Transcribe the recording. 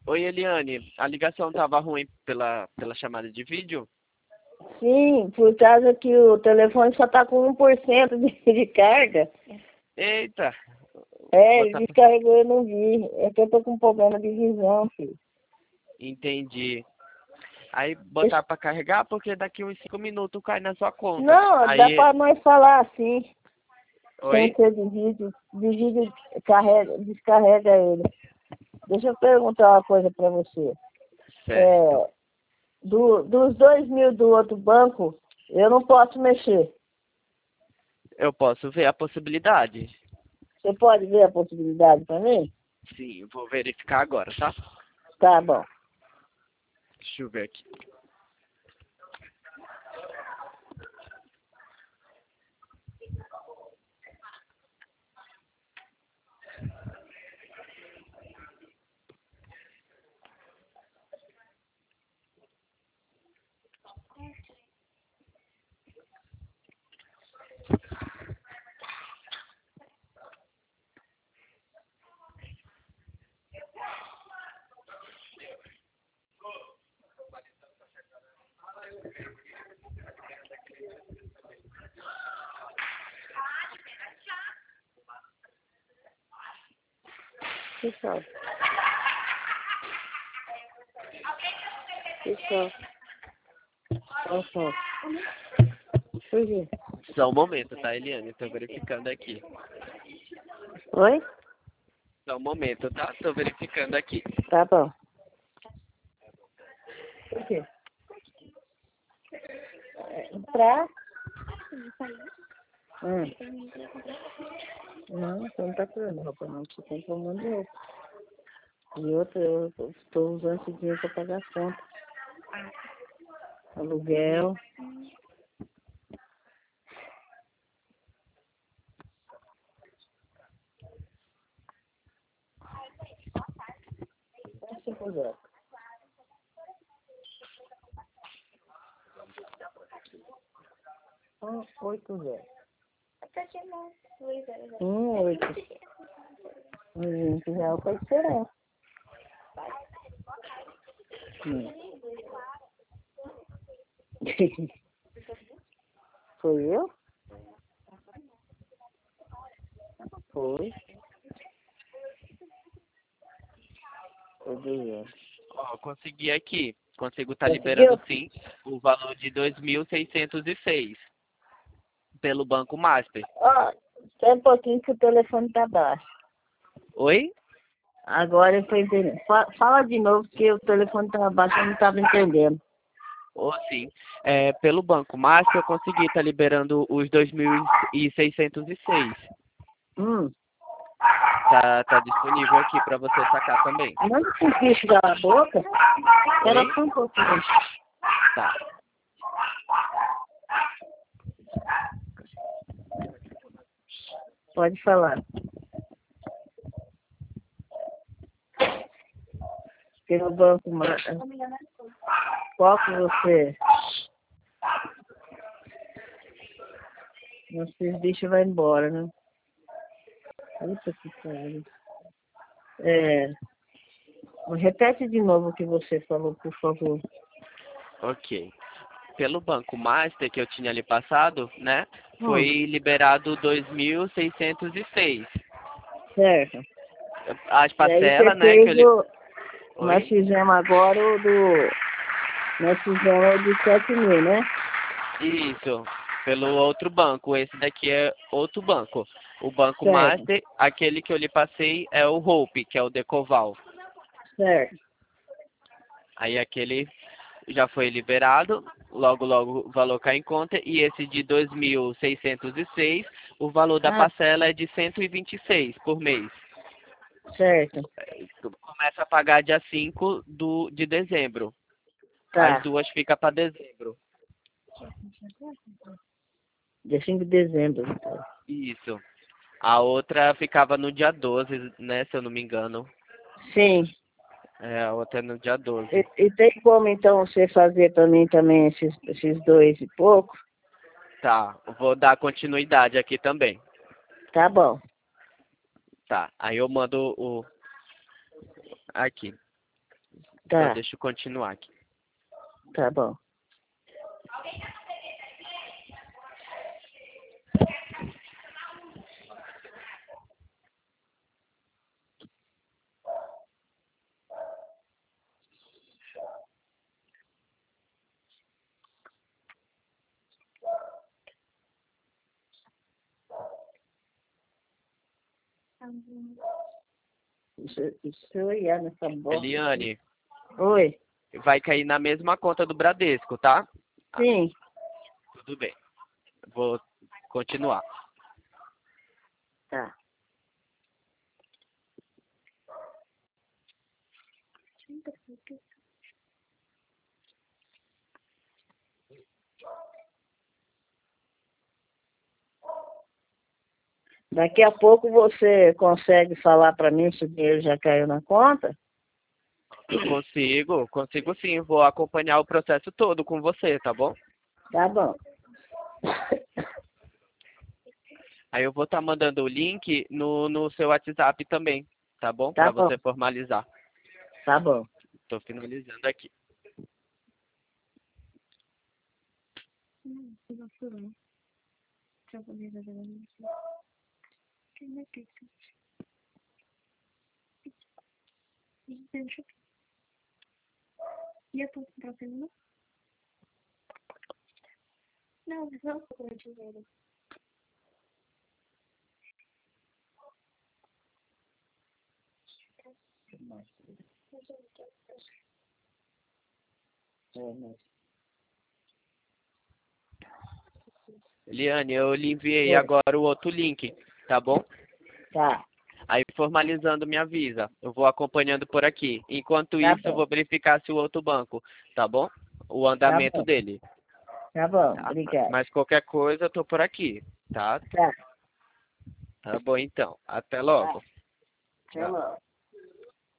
Oi, Eliane. A ligação tava ruim pela chamada de vídeo? Sim, por causa que o telefone só tá com 1% de carga. Eita. Ele Botar... descarregou e eu não vi. É que eu tô com problema de visão, filho. Entendi. Aí botar pra carregar porque daqui uns 5 minutos cai na sua conta. Não, dá pra nós falar assim, sem Oi? ser de vídeo. De vídeo descarrega ele. Deixa eu perguntar uma coisa pra você. Certo. Dos 2.000 do outro banco, eu não posso mexer. Eu posso ver a possibilidade? Você pode ver a possibilidade pra mim? Sim, vou verificar agora, tá? Tá bom. Deixa eu ver aqui. Pessoal. Pessoal. Pessoal. Por quê? Só um momento, tá, Eliane? Tô verificando aqui. Oi? Só um momento, tá? Tô verificando aqui. Tá bom. Por quê? Pra? Não, você não tá comprando roupa, não. Você compra um monte de roupa. E outra, eu estou usando esse dinheiro para pagar as contas. Aluguel. É 5 0. 8 0. 8. 20 reais faz diferença. Foi eu? Foi. Foi do Ó, consegui aqui. Consigo estar Conseguiu? liberando sim o valor de 2.606 pelo Banco Master. Ó, só um pouquinho que o telefone tá baixo. Oi? Agora eu tô entendendo. Fala de novo que o telefone tá baixo, eu não tava entendendo. Ou sim. Pelo Banco Master eu consegui estar liberando os 2.606. Hum. Tá disponível aqui para você sacar também. Manda esse bicho da boca. Era Oi? só um pouquinho. Tá. Pode falar. Pelo banco, qual que você... Esses bichos vão embora, né? Puta que pariu. Repete de novo o que você falou, por favor. Ok. Pelo Banco Master que eu tinha ali passado, né? Hum. Foi liberado 2.606. Certo. As E aí você parcelas, né? Que fez eu... Nós Oi? fizemos agora o do... Nós fizemos o de 7.000, né? Isso, pelo outro banco. Esse daqui é outro banco. O Banco Certo. Master, aquele que eu lhe passei é o Hope, que é o Decoval. Certo. Aí aquele já foi liberado, logo logo o valor cai em conta. E esse de 2.606, o valor da Ah, parcela é de 126 por mês. certo. Começa a pagar dia 5 de dezembro. As Tá. duas ficam para dezembro. Dia 5 de dezembro, então. Isso. A outra ficava no dia 12, né, se eu não me engano. Sim. A outra é no dia 12. E tem como, então, você fazer pra mim também esses 2 e pouco? Tá, vou dar continuidade aqui também. Tá bom. Tá, aí eu mando o... Aqui. Então, Tá, deixa eu continuar aqui. tá bom. Deixa eu olhar nessa bosta. Eliane, Oi, vai cair na mesma conta do Bradesco, tá? sim, Tudo bem. Vou continuar. tá. Daqui a pouco você consegue falar para mim se o dinheiro já caiu na conta? Consigo sim. Vou acompanhar o processo todo com você, tá bom? Tá bom. Aí eu vou estar mandando o link no seu WhatsApp também, tá bom? Tá Para bom, você formalizar. tá bom. Estou finalizando aqui. Eliane, eu lhe enviei Oi, agora o outro link, tá bom? tá, Aí formalizando me avisa. Eu vou acompanhando por aqui. Enquanto tá isso, eu bom, vou verificar se o outro banco, tá bom? O tá andamento bom, dele, tá bom, tá? obrigado. Mas qualquer coisa, eu tô por aqui, tá? Tá, Tá bom então. Até tá, logo. até Tchau. logo.